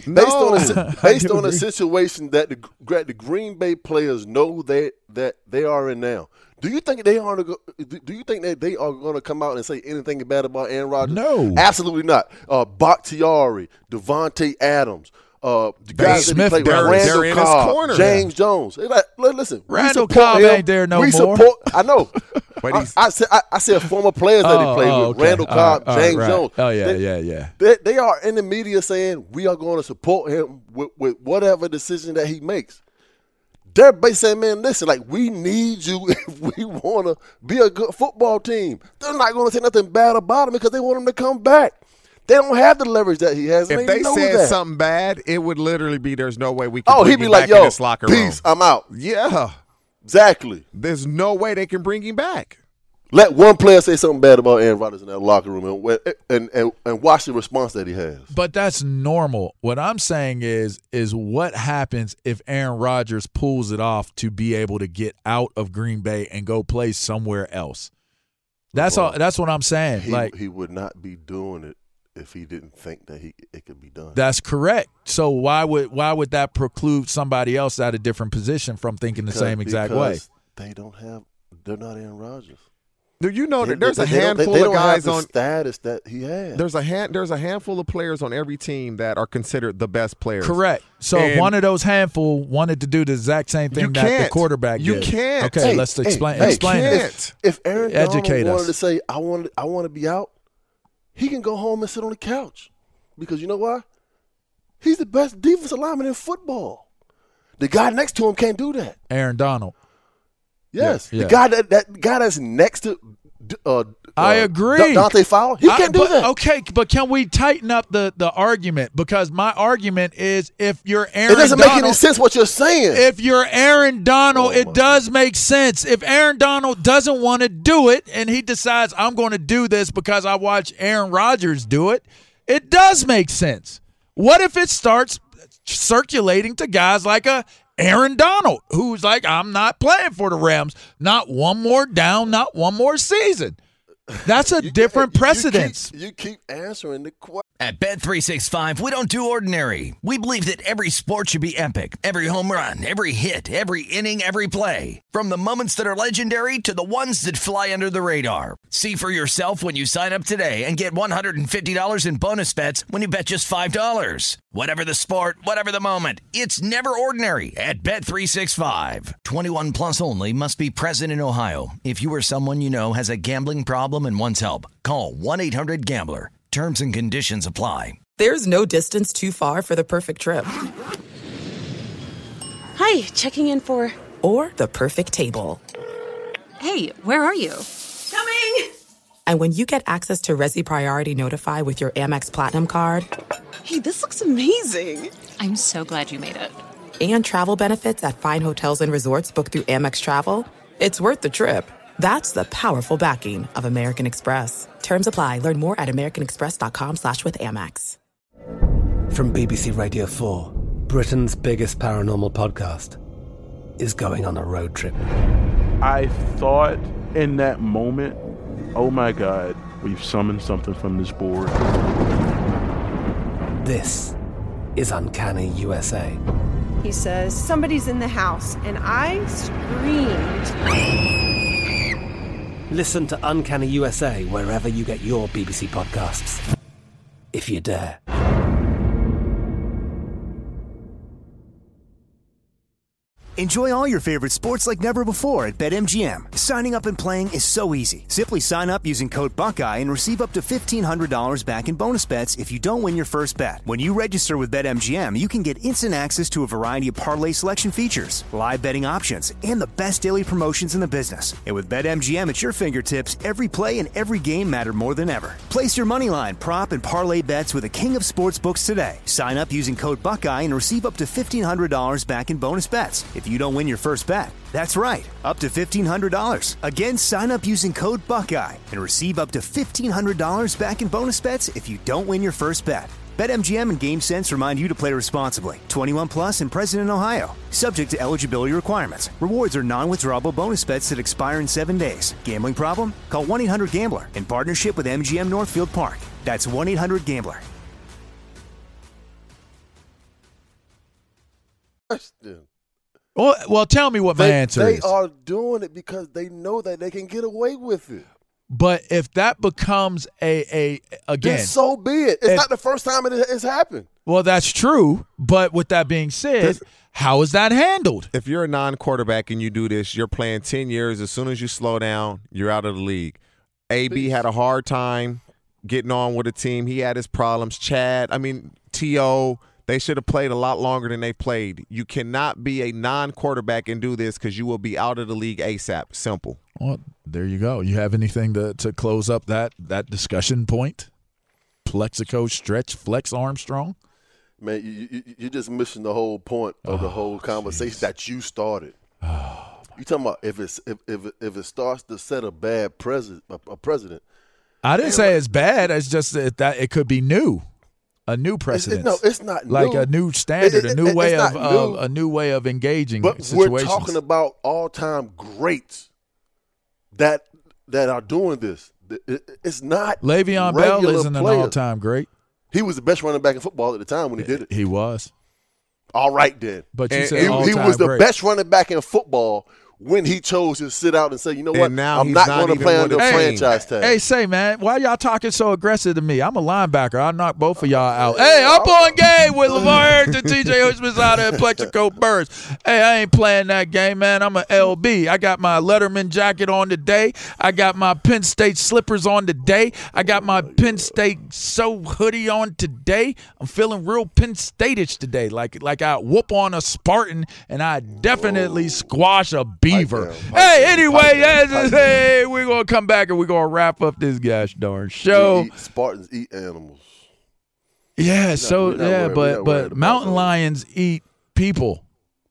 Based on the situation that the Green Bay players know that they are in now, do you think they are? Do you think that they are going to come out and say anything bad about Aaron Rodgers? No, absolutely not. Bakhtiari, Devontae Adams, the guys that he played with, Randall Cobb, James Jones. Listen, Randall Cobb ain't there no more. I know. I said former players that he played with. Okay. Randall Cobb, James Jones. Oh, yeah. They are in the media saying we are going to support him with whatever decision that he makes. They're basically saying, man, listen, we need you if we want to be a good football team. They're not going to say nothing bad about him because they want him to come back. They don't have the leverage that he has. If they said something bad, it would literally be there's no way we can bring him back in this locker room. Peace, I'm out. Yeah. Exactly. There's no way they can bring him back. Let one player say something bad about Aaron Rodgers in that locker room and watch the response that he has. But that's normal. What I'm saying is what happens if Aaron Rodgers pulls it off to be able to get out of Green Bay and go play somewhere else. That's all. That's what I'm saying. He would not be doing it if he didn't think that it could be done. That's correct. So why would that preclude somebody else at a different position from thinking the same exact way? They're not Aaron Rodgers. Do you know that there's a handful of guys on status that he has? There's a handful of players on every team that are considered the best players. Correct. So if one of those handful wanted to do the exact same thing that the quarterback did. You can't. Okay, let's explain it. If Aaron Donald wanted to say, I want to be out, he can go home and sit on the couch. Because you know why? He's the best defensive lineman in football. The guy next to him can't do that. Aaron Donald. Yes, yeah. The guy that's next to I agree. Dante Fowler, he can't do that. Okay, but can we tighten up the argument? Because my argument is if you're Aaron Donald. It doesn't make any sense what you're saying. If you're Aaron Donald, it does make sense. If Aaron Donald doesn't want to do it and he decides I'm going to do this because I watch Aaron Rodgers do it, it does make sense. What if it starts circulating to guys like Aaron Donald, who's like, I'm not playing for the Rams. Not one more down, not one more season. That's a different precedence. You keep answering the question. At Bet365, we don't do ordinary. We believe that every sport should be epic. Every home run, every hit, every inning, every play. From the moments that are legendary to the ones that fly under the radar. See for yourself when you sign up today and get $150 in bonus bets when you bet just $5. Whatever the sport, whatever the moment, it's never ordinary at Bet365. 21 plus only. Must be present in Ohio. If you or someone you know has a gambling problem and wants help, call 1-800-GAMBLER. Terms and conditions apply. There's no distance too far for the perfect trip. Hi, checking in for... Or the perfect table. Hey, where are you? Coming! And when you get access to Resi Priority Notify with your Amex Platinum card... Hey, this looks amazing. I'm so glad you made it. And travel benefits at fine hotels and resorts booked through Amex Travel, it's worth the trip. That's the powerful backing of American Express. Terms apply. Learn more at americanexpress.com/withAmex. From BBC Radio 4, Britain's biggest paranormal podcast is going on a road trip. I thought in that moment, oh my God, we've summoned something from this board. This is Uncanny USA. He says, somebody's in the house, and I screamed. Listen to Uncanny USA wherever you get your BBC podcasts, if you dare. Enjoy all your favorite sports like never before at BetMGM. Signing up and playing is so easy. Simply sign up using code Buckeye and receive up to $1,500 back in bonus bets if you don't win your first bet. When you register with BetMGM, you can get instant access to a variety of parlay selection features, live betting options, and the best daily promotions in the business. And with BetMGM at your fingertips, every play and every game matter more than ever. Place your moneyline, prop, and parlay bets with the king of sportsbooks today. Sign up using code Buckeye and receive up to $1,500 back in bonus bets if you don't win your first bet. That's right, up to $1,500. Again, sign up using code Buckeye and receive up to $1,500 back in bonus bets if you don't win your first bet. BetMGM and GameSense remind you to play responsibly. 21 plus and present in Ohio. Subject to eligibility requirements. Rewards are non-withdrawable bonus bets that expire in 7 days. Gambling problem? Call 1-800-GAMBLER in partnership with MGM Northfield Park. That's 1-800-GAMBLER. Well, tell me what my answer is. They are doing it because they know that they can get away with it. But if that becomes again, then so be it. It's not the first time it has happened. Well, that's true. But with that being said, how is that handled? If you're a non-quarterback and you do this, you're playing 10 years. As soon as you slow down, you're out of the league. AB had a hard time getting on with the team. He had his problems. T.O., they should have played a lot longer than they played. You cannot be a non-quarterback and do this because you will be out of the league ASAP. Simple. Well, there you go. You have anything to close up that discussion point? Plexico, stretch, flex, Armstrong? Man, you're just missing the whole point of the whole conversation that you started. You talking about if it starts to set a bad precedent. I didn't say it's bad. It's just that it could be new. A new precedent. It's not like new. A new standard, a new way of engaging situations. But we're talking about all-time greats that are doing this. It's not Le'Veon Bell isn't an all-time great. He was the best running back in football at the time when he did it. He was. All right then. But you said all-time he was the great. best running back in football when he chose to sit out and say, you know what, now I'm not going to play under a franchise tag. Hey, say, man, why y'all talking so aggressive to me? I'm a linebacker. I'll knock both of y'all out. Hey, up on game with LeVar Arrington, TJ Hutchinson, and Plexico Burress. Hey, I ain't playing that game, man. I'm a LB. I got my Letterman jacket on today. I got my Penn State slippers on today. I got my Penn State hoodie on today. I'm feeling real Penn State-ish today, like I whoop on a Spartan and I definitely squash a Beaver. Hey, anyway, hey, we're going to come back and we're going to wrap up this gosh darn show. Spartans eat animals. Yeah, but mountain lions eat people.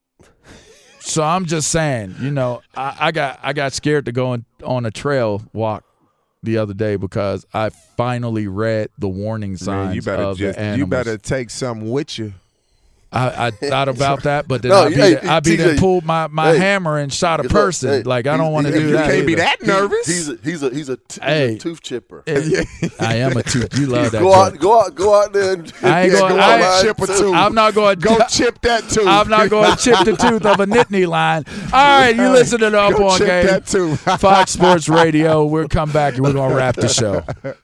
So I'm just saying, I got scared to go on a trail walk the other day because I finally read the warning signs of the animals. You better take something with you. I thought about that, but then I pulled my hammer and shot a person. I don't want to do that. You can't be that nervous. He's a tooth chipper. I am a tooth. You love that. Go out there. And I ain't going to chip a tooth. I'm not going to go chip that tooth. I'm not going to chip the tooth of a Nittany line. All right, you listen to the Up On Game. That tooth. Fox Sports Radio. We'll come back and we're going to wrap the show.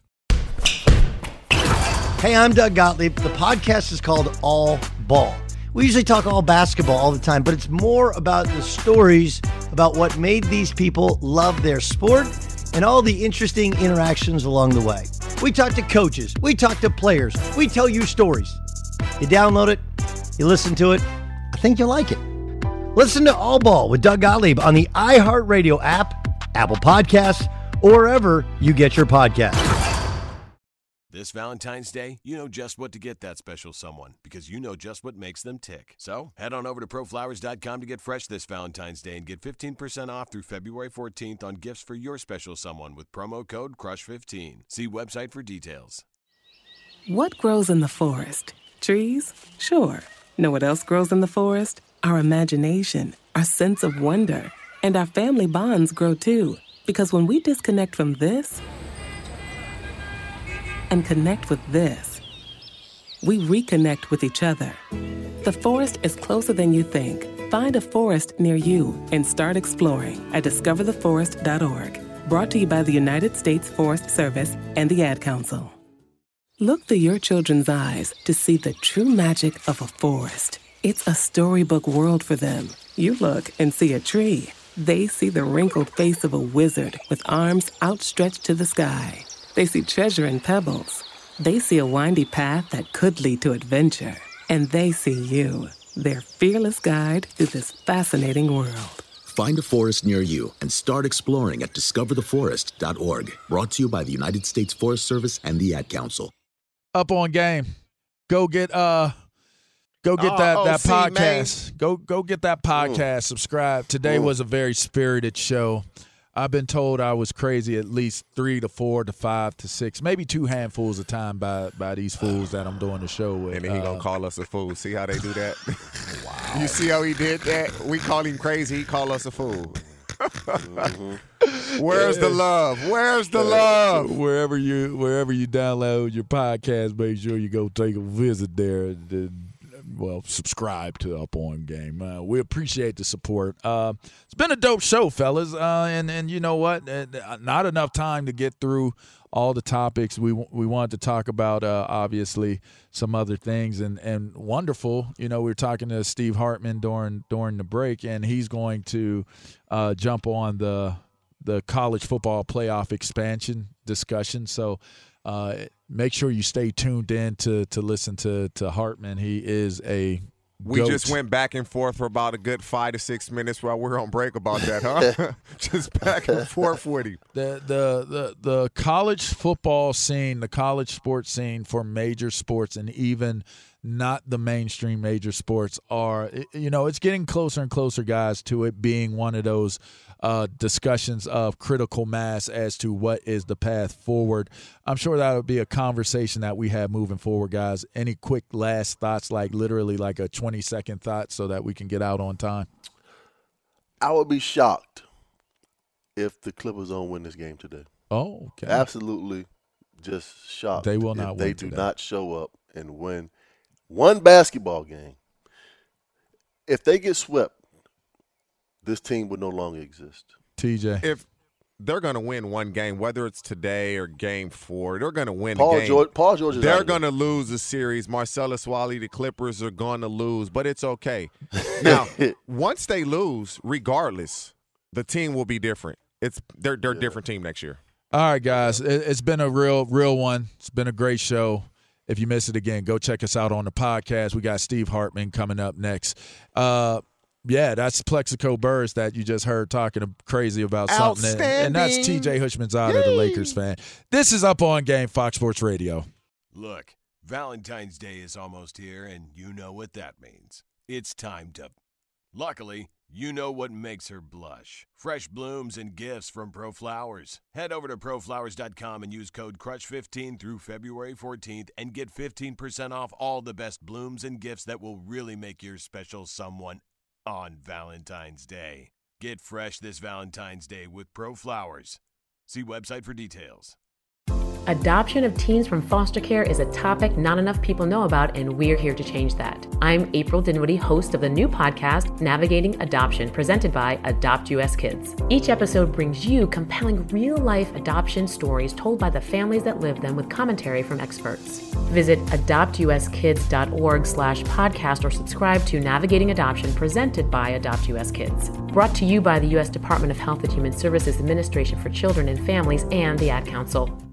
Hey, I'm Doug Gottlieb. The podcast is called All Ball. We usually talk all basketball all the time, but it's more about the stories about what made these people love their sport and all the interesting interactions along the way. We talk to coaches. We talk to players. We tell you stories. You download it. You listen to it. I think you'll like it. Listen to All Ball with Doug Gottlieb on the iHeartRadio app, Apple Podcasts, or wherever you get your podcasts. This Valentine's Day, you know just what to get that special someone because you know just what makes them tick. So head on over to proflowers.com to get fresh this Valentine's Day and get 15% off through February 14th on gifts for your special someone with promo code CRUSH15. See website for details. What grows in the forest? Trees? Sure. Know what else grows in the forest? Our imagination, our sense of wonder, and our family bonds grow too. Because when we disconnect from this and connect with this, we reconnect with each other. The forest is closer than you think. Find a forest near you and start exploring at discovertheforest.org. Brought to you by the United States Forest Service and the Ad Council. Look through your children's eyes to see the true magic of a forest. It's a storybook world for them. You look and see a tree. They see the wrinkled face of a wizard with arms outstretched to the sky. They see treasure in pebbles. They see a windy path that could lead to adventure. And they see you, their fearless guide through this fascinating world. Find a forest near you and start exploring at discovertheforest.org. Brought to you by the United States Forest Service and the Ad Council. Up on Game. Go get that podcast. Go get that podcast. Subscribe. Today was a very spirited show. I've been told I was crazy at least 3 to 4 to 5 to 6, maybe 2 handfuls of time by these fools that I'm doing the show with. And then he gonna call us a fool. See how they do that? Wow. You see how he did that? We call him crazy. He call us a fool. Where's the love? Where's the love? Wherever you download your podcast, make sure you go take a visit there. Subscribe to Up On Game. We appreciate the support. It's been a dope show, fellas. And you know what? Not enough time to get through all the topics we wanted to talk about. Obviously, some other things and wonderful. You know, we were talking to Steve Hartman during the break, and he's going to jump on the college football playoff expansion discussion. So. Make sure you stay tuned in to listen to Hartman. He is a We goat. just went back and forth for about a good 5 to 6 minutes while we're on break about that, huh? Just back and forth with him. The college football scene, the college sports scene for major sports and even not the mainstream major sports are, it's getting closer and closer, guys, to it being one of those discussions of critical mass as to what is the path forward. I'm sure that would be a conversation that we have moving forward, guys. Any quick last thoughts, literally a 20-second thought so that we can get out on time? I would be shocked if the Clippers don't win this game today. Oh, okay. Absolutely just shocked. They will not win They today. do not show up and win one basketball game. If they get swept, this team would no longer exist. TJ. If they're going to win one game, whether it's today or game 4, they're going to win the game. Paul George is They're going to lose the series. Marcellus Wally, the Clippers are going to lose, but it's okay. Now, once they lose, regardless, the team will be different. They're a different team next year. All right, guys. It's been a real one. It's been a great show. If you miss it again, go check us out on the podcast. We got Steve Hartman coming up next. That's Plexico Burress that you just heard talking crazy about something. And that's TJ Hushmanzada, the Lakers fan. This is Up On Game, Fox Sports Radio. Look, Valentine's Day is almost here, and you know what that means. It's time to... Luckily, you know what makes her blush. Fresh blooms and gifts from ProFlowers. Head over to proflowers.com and use code CRUSH15 through February 14th and get 15% off all the best blooms and gifts that will really make your special someone on Valentine's Day. Get fresh this Valentine's Day with ProFlowers. See website for details. Adoption of teens from foster care is a topic not enough people know about, and we're here to change that. I'm April Dinwiddie, host of the new podcast, Navigating Adoption, presented by Adopt US Kids. Each episode brings you compelling real-life adoption stories told by the families that live them with commentary from experts. Visit adoptuskids.org/podcast or subscribe to Navigating Adoption, presented by Adopt US Kids. Brought to you by the U.S. Department of Health and Human Services Administration for Children and Families and the Ad Council.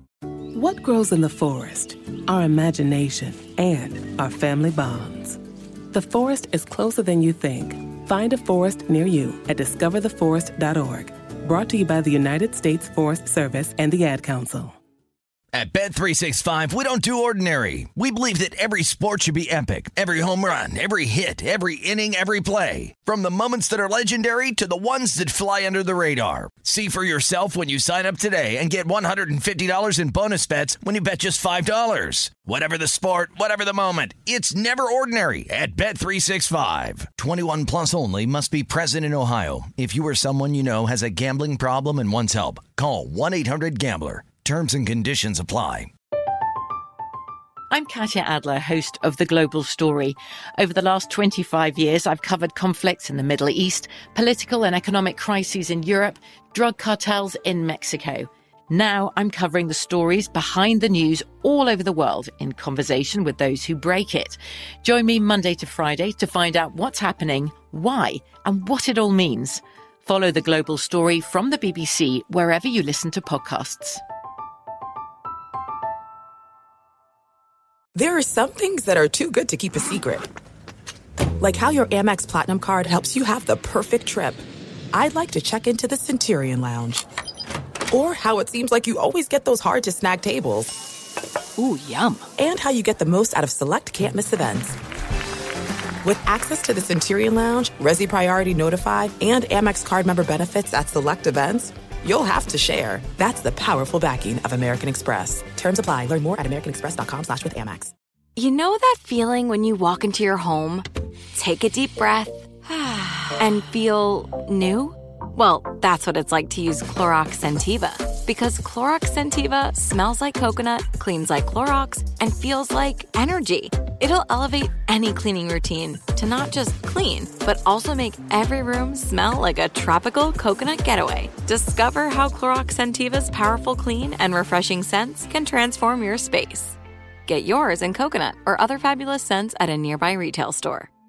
What grows in the forest? Our imagination and our family bonds. The forest is closer than you think. Find a forest near you at discovertheforest.org. Brought to you by the United States Forest Service and the Ad Council. At Bet365, we don't do ordinary. We believe that every sport should be epic. Every home run, every hit, every inning, every play. From the moments that are legendary to the ones that fly under the radar. See for yourself when you sign up today and get $150 in bonus bets when you bet just $5. Whatever the sport, whatever the moment, it's never ordinary at Bet365. 21 plus only. Must be present in Ohio. If you or someone you know has a gambling problem and wants help, call 1-800-GAMBLER. Terms and conditions apply. I'm Katya Adler, host of The Global Story. Over the last 25 years, I've covered conflicts in the Middle East, political and economic crises in Europe, drug cartels in Mexico. Now I'm covering the stories behind the news all over the world in conversation with those who break it. Join me Monday to Friday to find out what's happening, why, and what it all means. Follow The Global Story from the BBC wherever you listen to podcasts. There are some things that are too good to keep a secret. Like how your Amex Platinum card helps you have the perfect trip. I'd like to check into the Centurion Lounge. Or how it seems like you always get those hard-to-snag tables. Ooh, yum. And how you get the most out of select can't-miss events. With access to the Centurion Lounge, Resi Priority Notified, and Amex card member benefits at select events, you'll have to share. That's the powerful backing of American Express. Terms apply. Learn more at americanexpress.com/withAmex. You know that feeling when you walk into your home, take a deep breath, and feel new? Well, that's what it's like to use Clorox Scentiva. Because Clorox Scentiva smells like coconut, cleans like Clorox, and feels like energy. It'll elevate any cleaning routine to not just clean, but also make every room smell like a tropical coconut getaway. Discover how Clorox Scentiva's powerful clean and refreshing scents can transform your space. Get yours in coconut or other fabulous scents at a nearby retail store.